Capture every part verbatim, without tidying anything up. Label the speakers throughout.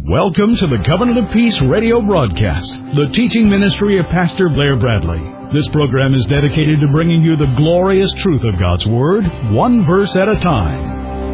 Speaker 1: Welcome to the Covenant of Peace radio broadcast, the teaching ministry of Pastor Blair Bradley. This program is dedicated to bringing you the glorious truth of God's Word, one verse at a time.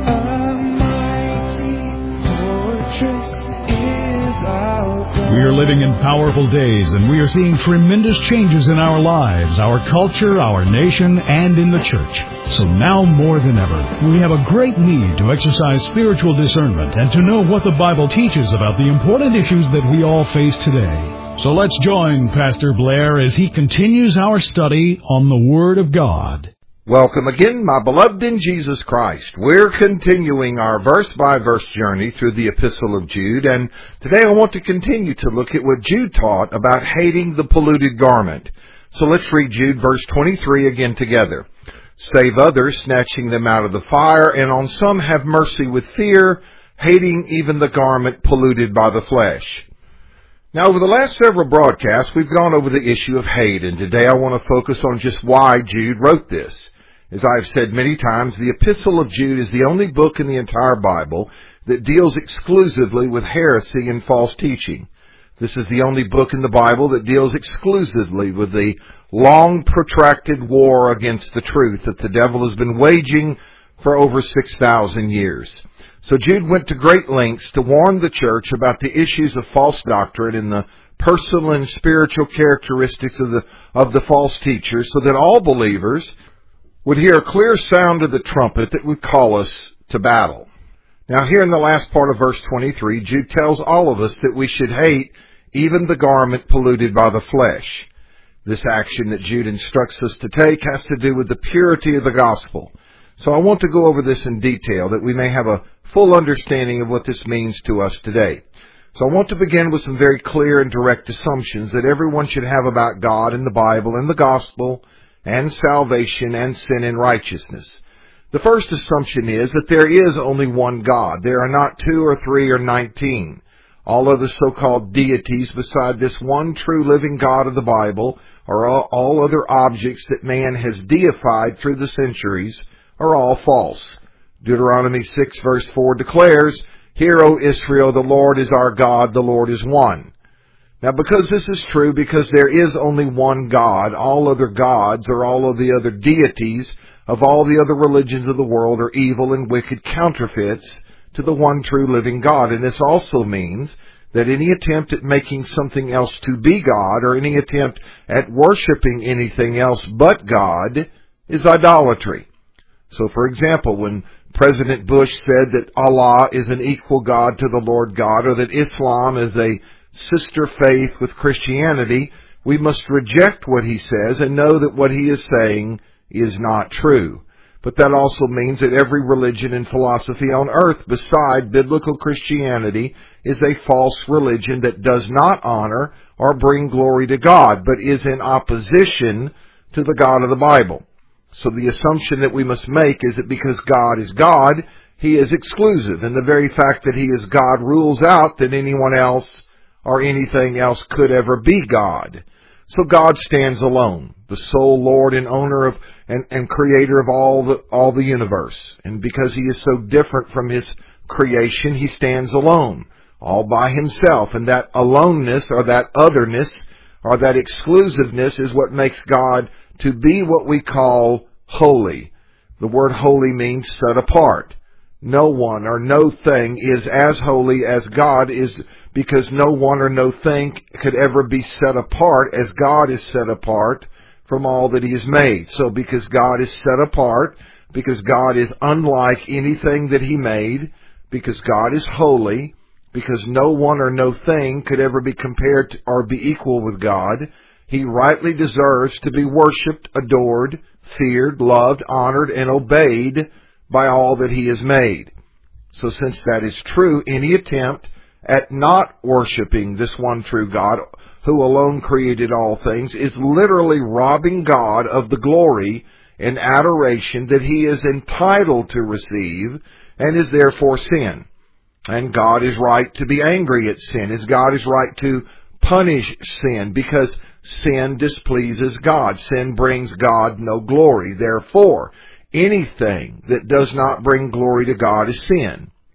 Speaker 1: We are living in powerful days, and we are seeing tremendous changes in our lives, our culture, our nation, and in the church. So now more than ever, we have a great need to exercise spiritual discernment and to know what the Bible teaches about the important issues that we all face today. So let's join Pastor Blair as he continues our study on the Word of God.
Speaker 2: Welcome again, my beloved in Jesus Christ. We're continuing our verse-by-verse journey through the Epistle of Jude, and today I want to continue to look at what Jude taught about hating the polluted garment. So let's read Jude verse twenty-three again together. Save others, snatching them out of the fire, and on some have mercy with fear, hating even the garment polluted by the flesh. Now, over the last several broadcasts, we've gone over the issue of hate, and today I want to focus on just why Jude wrote this. As I've said many times, the Epistle of Jude is the only book in the entire Bible that deals exclusively with heresy and false teaching. This is the only book in the Bible that deals exclusively with the long protracted war against the truth that the devil has been waging for over six thousand years. So Jude went to great lengths to warn the church about the issues of false doctrine and the personal and spiritual characteristics of the, of the false teachers, so that all believers would hear a clear sound of the trumpet that would call us to battle. Now here in the last part of verse twenty-three, Jude tells all of us that we should hate even the garment polluted by the flesh. This action that Jude instructs us to take has to do with the purity of the gospel. So I want to go over this in detail that we may have a full understanding of what this means to us today. So I want to begin with some very clear and direct assumptions that everyone should have about God and the Bible and the gospel and salvation and sin and righteousness. The first assumption is that there is only one God. There are not two or three or nineteen. All other so-called deities beside this one true living God of the Bible, or all, all other objects that man has deified through the centuries, are all false. Deuteronomy six verse four declares, "Hear, O Israel, the Lord is our God, the Lord is one." Now, because this is true, because there is only one God, all other gods or all of the other deities of all the other religions of the world are evil and wicked counterfeits to the one true living God. And this also means that any attempt at making something else to be God, or any attempt at worshiping anything else but God, is idolatry. So, for example, when President Bush said that Allah is an equal God to the Lord God, or that Islam is a sister faith with Christianity, we must reject what he says and know that what he is saying is not true. But that also means that every religion and philosophy on earth beside biblical Christianity is a false religion that does not honor or bring glory to God, but is in opposition to the God of the Bible. So the assumption that we must make is that because God is God, He is exclusive, and the very fact that He is God rules out that anyone else or anything else could ever be God. So God stands alone, the sole Lord and owner of and, and creator of all the all the universe. And because He is so different from His creation, He stands alone, all by Himself. And that aloneness, or that otherness, or that exclusiveness is what makes God to be what we call holy. The word holy means set apart. No one or no thing is as holy as God is, because no one or no thing could ever be set apart as God is set apart from all that He has made. So because God is set apart, because God is unlike anything that He made, because God is holy, because no one or no thing could ever be compared to or be equal with God, He rightly deserves to be worshipped, adored, feared, loved, honored, and obeyed by all that He has made. So since that is true, any attempt at not worshiping this one true God, who alone created all things, is literally robbing God of the glory and adoration that He is entitled to receive, and is therefore sin. And God is right to be angry at sin, as God is right to punish sin, because sin displeases God. Sin brings God no glory. Therefore, anything that does not bring glory to God is sin.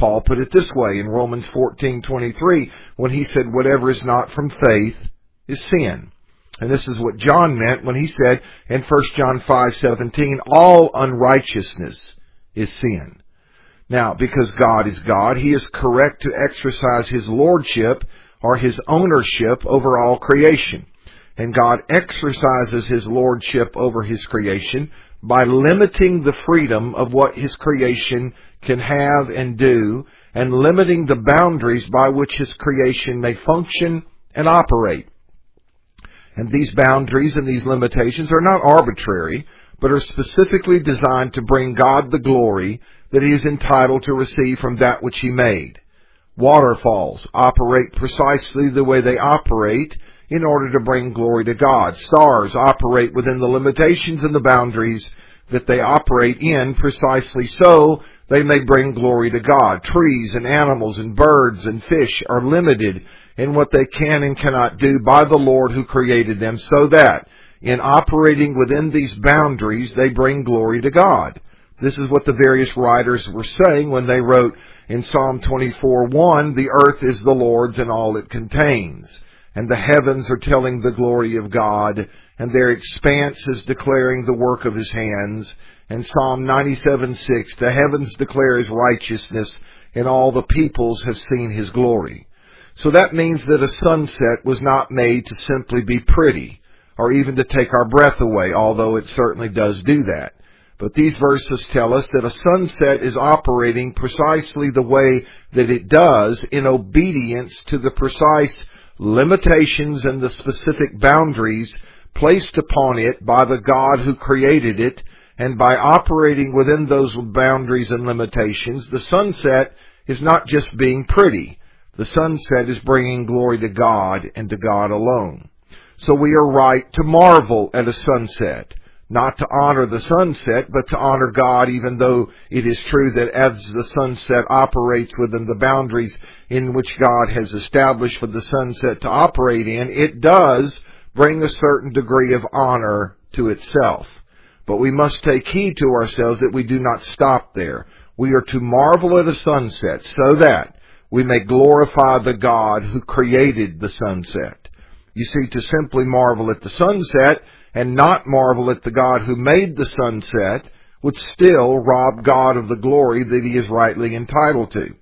Speaker 2: Paul put it this way in Romans fourteen twenty-three when he said, whatever is not from faith is sin. And this is what John meant when he said in First John five seventeen, all unrighteousness is sin. Now, because God is God, He is correct to exercise His lordship or His ownership over all creation. And God exercises His lordship over His creation by limiting the freedom of what His creation can have and do, and limiting the boundaries by which His creation may function and operate. And these boundaries and these limitations are not arbitrary, but are specifically designed to bring God the glory that He is entitled to receive from that which He made. Waterfalls operate precisely the way they operate in order to bring glory to God. Stars operate within the limitations and the boundaries that they operate in precisely so they may bring glory to God. Trees and animals and birds and fish are limited in what they can and cannot do by the Lord who created them, so that in operating within these boundaries they bring glory to God. This is what the various writers were saying when they wrote in Psalm twenty-four one, the earth is the Lord's and all it contains, and the heavens are telling the glory of God, and their expanse is declaring the work of His hands. And Psalm ninety-seven six, the heavens declare His righteousness, and all the peoples have seen His glory. So that means that a sunset was not made to simply be pretty, or even to take our breath away, although it certainly does do that. But these verses tell us that a sunset is operating precisely the way that it does in obedience to the precise limitations and the specific boundaries placed upon it by the God who created it, and by operating within those boundaries and limitations, the sunset is not just being pretty. The sunset is bringing glory to God and to God alone. So we are right to marvel at a sunset, not to honor the sunset, but to honor God, even though it is true that as the sunset operates within the boundaries in which God has established for the sunset to operate in, it does bring a certain degree of honor to itself. But we must take heed to ourselves that we do not stop there. We are to marvel at a sunset so that we may glorify the God who created the sunset. You see, to simply marvel at the sunset and not marvel at the God who made the sunset would still rob God of the glory that He is rightly entitled to,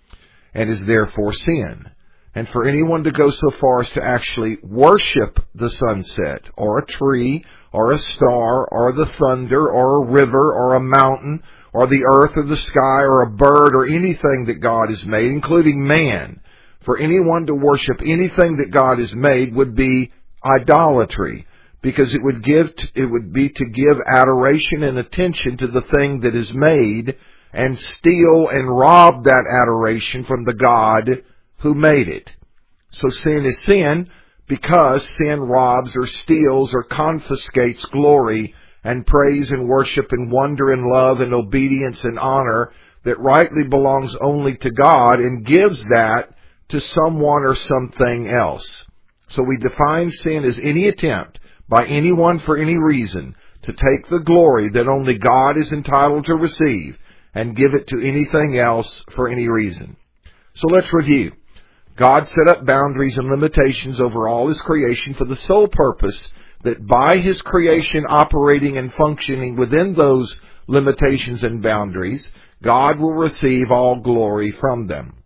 Speaker 2: and is therefore sin. And for anyone to go so far as to actually worship the sunset, or a tree, or a star, or the thunder, or a river, or a mountain, or the earth, or the sky, or a bird, or anything that God has made, including man, for anyone to worship anything that God has made would be idolatry, because it would give, it would be to give adoration and attention to the thing that is made, and steal and rob that adoration from the God who made it. So sin is sin because sin robs or steals or confiscates glory and praise and worship and wonder and love and obedience and honor that rightly belongs only to God, and gives that to someone or something else. So we define sin as any attempt by anyone for any reason to take the glory that only God is entitled to receive and give it to anything else for any reason. So let's review. God set up boundaries and limitations over all His creation for the sole purpose that by His creation operating and functioning within those limitations and boundaries, God will receive all glory from them.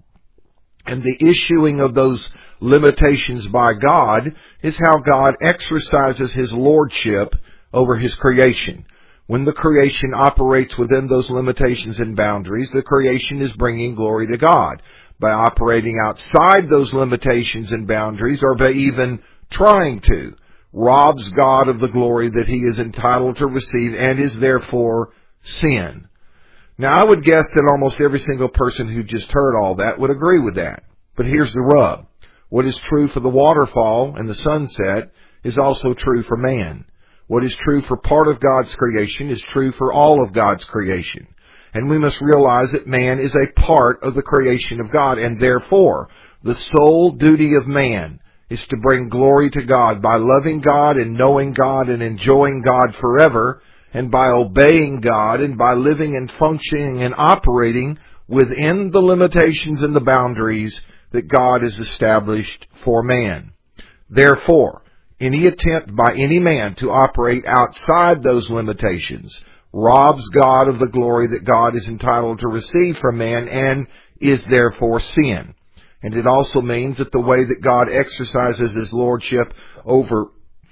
Speaker 2: And the issuing of those limitations by God is how God exercises His lordship over His creation. When the creation operates within those limitations and boundaries, the creation is bringing glory to God. By operating outside those limitations and boundaries, or by even trying to, robs God of the glory that He is entitled to receive, and is therefore sin. Now, I would guess that almost every single person who just heard all that would agree with that. But here's the rub. What is true for the waterfall and the sunset is also true for man. What is true for part of God's creation is true for all of God's creation. And we must realize that man is a part of the creation of God, and therefore the sole duty of man is to bring glory to God by loving God and knowing God and enjoying God forever, and by obeying God and by living and functioning and operating within the limitations and the boundaries that God has established for man. Therefore, any attempt by any man to operate outside those limitations robs God of the glory that God is entitled to receive from man and is therefore sin. And it also means that the way that God exercises His lordship over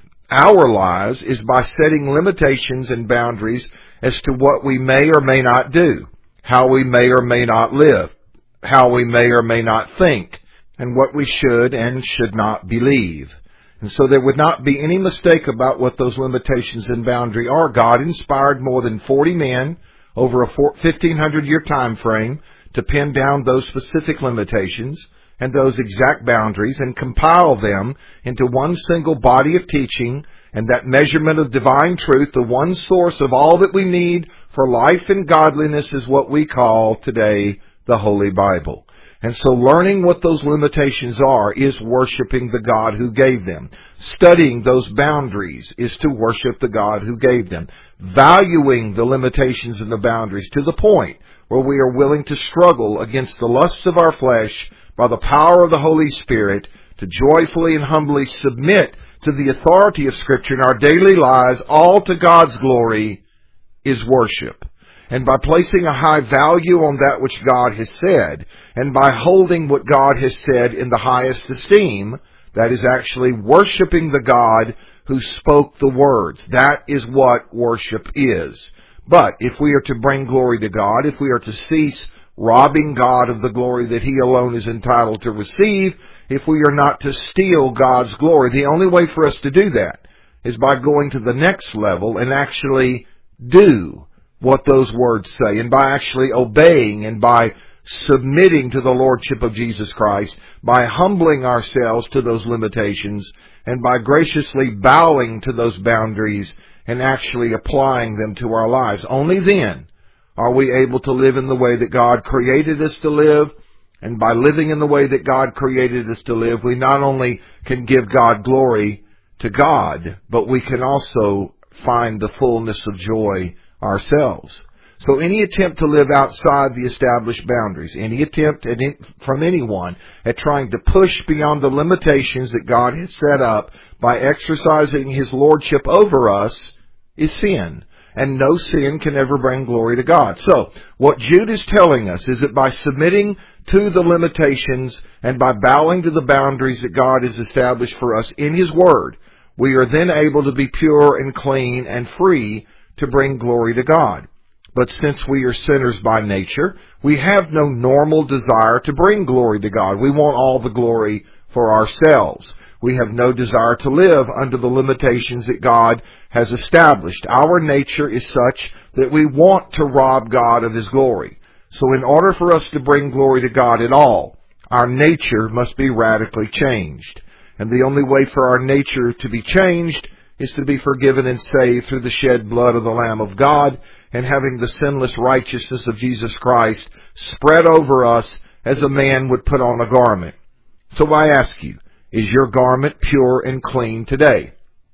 Speaker 2: our lives is by setting limitations and boundaries as to what we may or may not do, how we may or may not live, how we may or may not think, and what we should and should not believe. And so there would not be any mistake about what those limitations and boundary are. God inspired more than forty men over a fifteen hundred year time frame to pin down those specific limitations and those exact boundaries and compile them into one single body of teaching, and that measurement of divine truth, the one source of all that we need for life and godliness, is what we call today the Holy Bible. And so learning what those limitations are is worshiping the God who gave them. Studying those boundaries is to worship the God who gave them. Valuing the limitations and the boundaries to the point where we are willing to struggle against the lusts of our flesh by the power of the Holy Spirit, to joyfully and humbly submit to the authority of Scripture in our daily lives, all to God's glory, is worship. And by placing a high value on that which God has said, and by holding what God has said in the highest esteem, that is actually worshiping the God who spoke the words. That is what worship is. But if we are to bring glory to God, if we are to cease robbing God of the glory that He alone is entitled to receive, if we are not to steal God's glory, the only way for us to do that is by going to the next level and actually do what those words say, and by actually obeying and by submitting to the Lordship of Jesus Christ, by humbling ourselves to those limitations, and by graciously bowing to those boundaries and actually applying them to our lives. Only then are we able to live in the way that God created us to live, and by living in the way that God created us to live, we not only can give God glory to God, but we can also find the fullness of joy ourselves. So any attempt to live outside the established boundaries, any attempt at in, from anyone at trying to push beyond the limitations that God has set up by exercising His lordship over us is sin. And no sin can ever bring glory to God. So what Jude is telling us is that by submitting to the limitations and by bowing to the boundaries that God has established for us in His Word, we are then able to be pure and clean and free to bring glory to God. But since we are sinners by nature, we have no normal desire to bring glory to God. We want all the glory for ourselves. We have no desire to live under the limitations that God has established. Our nature is such that we want to rob God of His glory. So in order for us to bring glory to God at all, our nature must be radically changed. And the only way for our nature to be changed is to be forgiven and saved through the shed blood of the Lamb of God and having the sinless righteousness of Jesus Christ spread over us as a man would put on a garment. So I ask you, is your garment pure and clean today?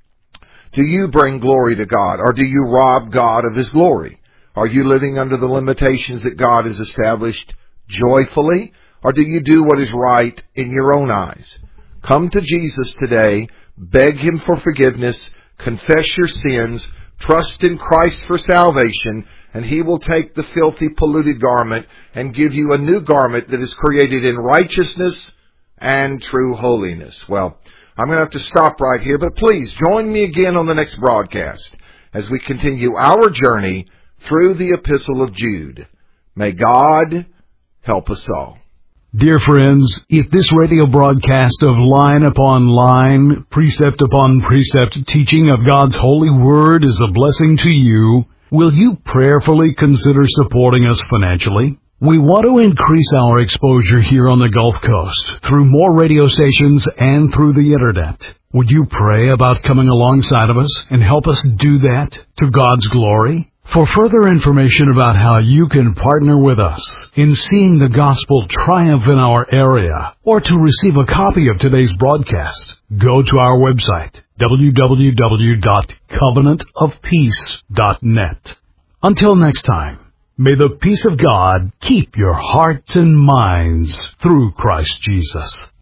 Speaker 2: Do you bring glory to God, or do you rob God of His glory? Are you living under the limitations that God has established joyfully, or do you do what is right in your own eyes? Come to Jesus today, beg Him for forgiveness, confess your sins, trust in Christ for salvation, and He will take the filthy, polluted garment and give you a new garment that is created in righteousness and true holiness. Well, I'm going to have to stop right here, but please join me again on the next broadcast as we continue our journey through the Epistle of Jude. May God help us all.
Speaker 1: Dear friends, if this radio broadcast of line upon line, precept upon precept teaching of God's holy word is a blessing to you, will you prayerfully consider supporting us financially? We want to increase our exposure here on the Gulf Coast through more radio stations and through the Internet. Would you pray about coming alongside of us and help us do that to God's glory? For further information about how you can partner with us in seeing the gospel triumph in our area, or to receive a copy of today's broadcast, go to our website, w w w dot covenant of peace dot net. Until next time, May the peace of God keep your hearts and minds through Christ Jesus.